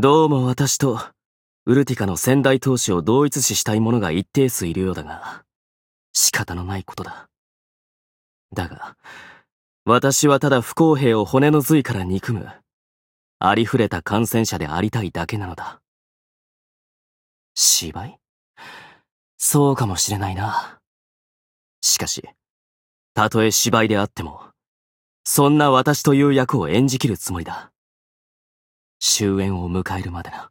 どうも私と、ウルティカの先代当主を同一視したい者が一定数いるようだが、仕方のないことだ。だが、私はただ不公平を骨の髄から憎む、ありふれた感染者でありたいだけなのだ。芝居？そうかもしれないな。しかし、たとえ芝居であっても、そんな私という役を演じきるつもりだ。終焉を迎えるまでな。